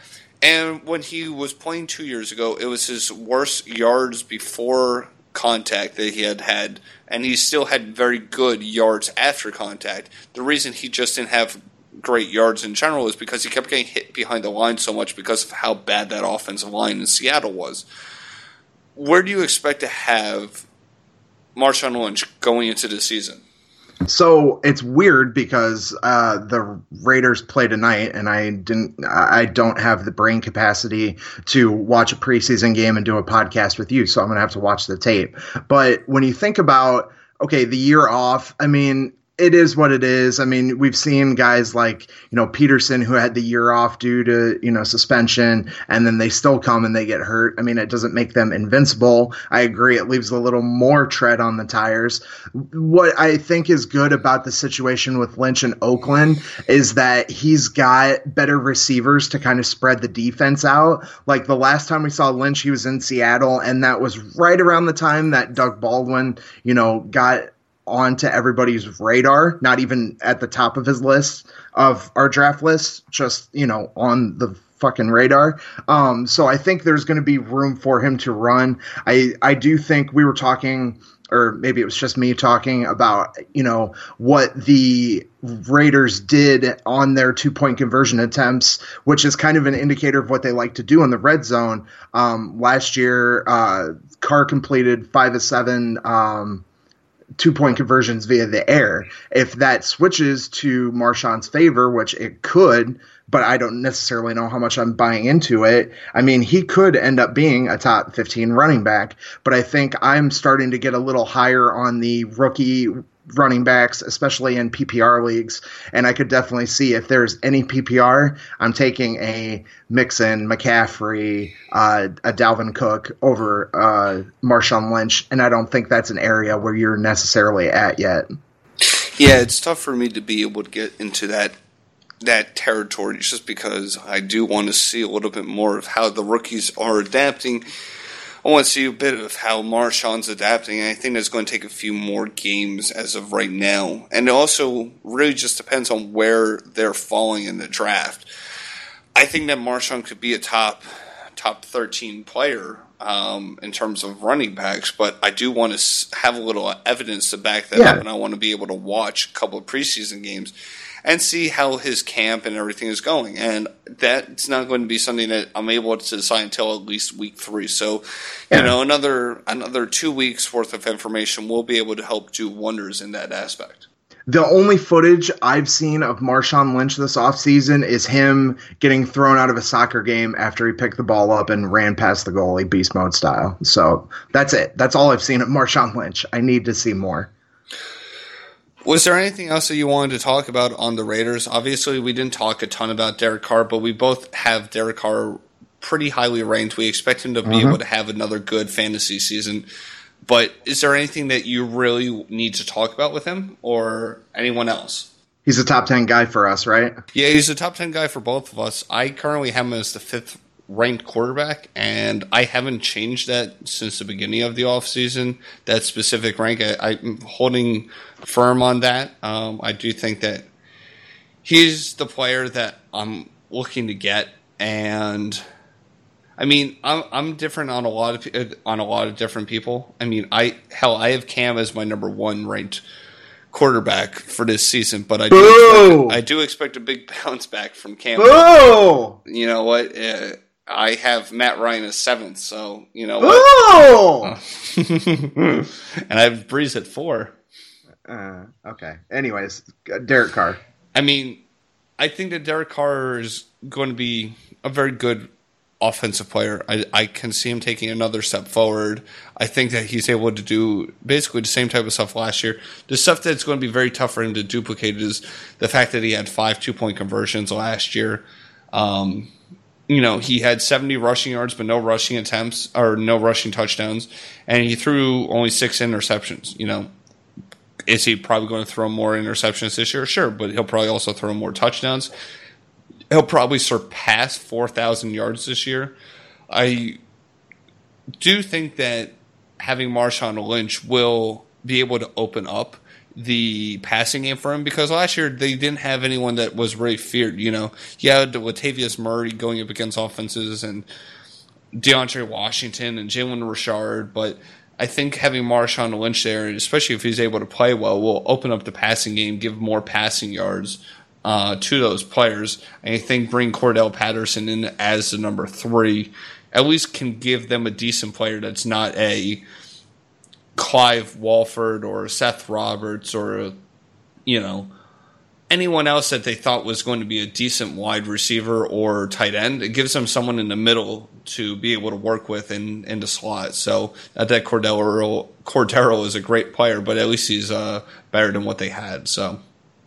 Speaker 6: And when he was playing 2 years ago, it was his worst yards before contact that he had, and he still had very good yards after contact. The reason he just didn't have great yards in general is because he kept getting hit behind the line so much because of how bad that offensive line in Seattle was. Where do you expect to have Marshawn Lynch going into the season?
Speaker 4: So it's weird because the Raiders play tonight, and I don't have the brain capacity to watch a preseason game and do a podcast with you, so I'm going to have to watch the tape. But when you think about, okay, the year off, I mean, it is what it is. I mean, we've seen guys like, Peterson who had the year off due to, suspension, and then they still come and they get hurt. I mean, it doesn't make them invincible. I agree. It leaves a little more tread on the tires. What I think is good about the situation with Lynch in Oakland is that he's got better receivers to kind of spread the defense out. Like the last time we saw Lynch, he was in Seattle, and that was right around the time that Doug Baldwin, got onto everybody's radar, not even at the top of his list of our draft list, just, on the fucking radar. So I think there's going to be room for him to run. I do think we were talking, or maybe it was just me talking about, what the Raiders did on their 2-point conversion attempts, which is kind of an indicator of what they like to do in the red zone. Last year, Carr completed 5 of 7 2-point conversions via the air. If that switches to Marshawn's favor, which it could, but I don't necessarily know how much I'm buying into it. I mean, he could end up being a top 15 running back, but I think I'm starting to get a little higher on the rookie running backs, especially in PPR leagues. And I could definitely see if there's any PPR, I'm taking a Mixon, McCaffrey, a Dalvin Cook over Marshawn Lynch. And I don't think that's an area where you're necessarily at yet.
Speaker 6: Yeah, it's tough for me to be able to get into that territory just because I do want to see a little bit more of how the rookies are adapting. I want to see a bit of how Marshawn's adapting, and I think that's going to take a few more games as of right now. And it also really just depends on where they're falling in the draft. I think that Marshawn could be a top 13 player in terms of running backs, but I do want to have a little evidence to back that up, and I want to be able to watch a couple of preseason games and see how his camp and everything is going. And that's not going to be something that I'm able to decide until at least week 3. So, another 2 weeks worth of information will be able to help do wonders in that aspect.
Speaker 4: The only footage I've seen of Marshawn Lynch this offseason is him getting thrown out of a soccer game after he picked the ball up and ran past the goalie beast mode style. So that's it. That's all I've seen of Marshawn Lynch. I need to see more.
Speaker 6: Was there anything else that you wanted to talk about on the Raiders? Obviously, we didn't talk a ton about Derek Carr, but we both have Derek Carr pretty highly ranked. We expect him to be able to have another good fantasy season. But is there anything that you really need to talk about with him or anyone else?
Speaker 4: He's a top 10 guy for us, right?
Speaker 6: Yeah, he's a top 10 guy for both of us. I currently have him as the 5th ranked quarterback, and I haven't changed that since the beginning of the offseason, that specific rank. I'm holding firm on that. I do think that he's the player that I'm looking to get, and I mean, I'm different on a lot of different people. I mean, I have Cam as my number 1 ranked quarterback for this season, but I do expect a big bounce back from Cam.
Speaker 4: Boo!
Speaker 6: You know what? I have Matt Ryan as 7th, so you know what? And I have Breeze at 4.
Speaker 4: Okay. Anyways, Derek Carr.
Speaker 6: I mean, I think that Derek Carr is going to be a very good offensive player. I can see him taking another step forward. I think that he's able to do basically the same type of stuff last year. The stuff that's going to be very tough for him to duplicate is the fact that he had 5 2-point conversions last year. He had 70 rushing yards, but no rushing attempts or no rushing touchdowns, and he threw only 6 interceptions. Is he probably going to throw more interceptions this year? Sure, but he'll probably also throw more touchdowns. He'll probably surpass 4,000 yards this year. I do think that having Marshawn Lynch will be able to open up the passing game for him, because last year they didn't have anyone that was really feared. You had Latavius Murray going up against offenses and DeAndre Washington and Jalen Richard, but I think having Marshawn Lynch there, especially if he's able to play well, will open up the passing game, give more passing yards to those players. And I think bring Cordell Patterson in as the number 3 at least can give them a decent player that's not a Clive Walford or Seth Roberts or anyone else that they thought was going to be a decent wide receiver or tight end. It gives them someone in the middle to be able to work with in the slot. So not that Cordero is a great player, but at least he's better than what they had. So,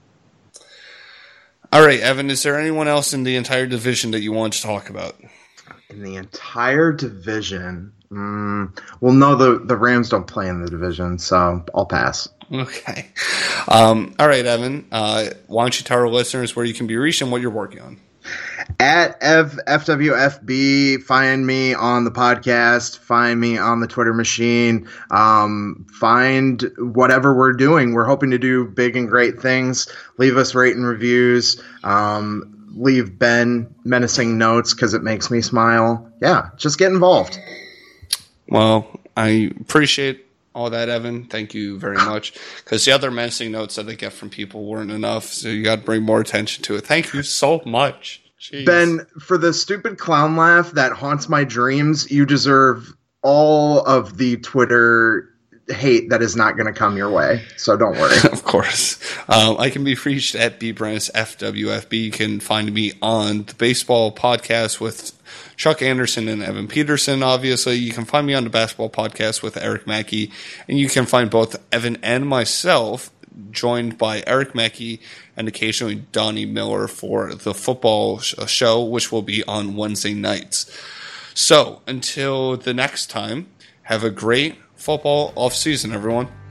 Speaker 6: all right, Evan, is there anyone else in the entire division that you want to talk about?
Speaker 4: In the entire division? Well, no, the Rams don't play in the division, so I'll pass.
Speaker 6: Okay. All right, Evan. Why don't you tell our listeners where you can be reached and what you're working on?
Speaker 4: At FWFB, find me on the podcast, find me on the Twitter machine, find whatever we're doing. We're hoping to do big and great things. Leave us rate and reviews. leave Ben menacing notes because it makes me smile. Yeah, just get involved.
Speaker 6: Well, I appreciate all that, Evan. Thank you very much. Because the other menacing notes that I get from people weren't enough, so you got to bring more attention to it. Thank you so much. Jeez.
Speaker 4: Ben, for the stupid clown laugh that haunts my dreams, you deserve all of the Twitter hate that is not going to come your way. So don't worry.
Speaker 6: Of course. I can be reached at BBrennisFWFB. You can find me on the baseball podcast with Chuck Anderson and Evan Peterson, obviously. You can find me on the basketball podcast with Eric Mackey. And you can find both Evan and myself joined by Eric Mackey and occasionally Donnie Miller for the football show, which will be on Wednesday nights. So, until the next time, have a great football off season, everyone.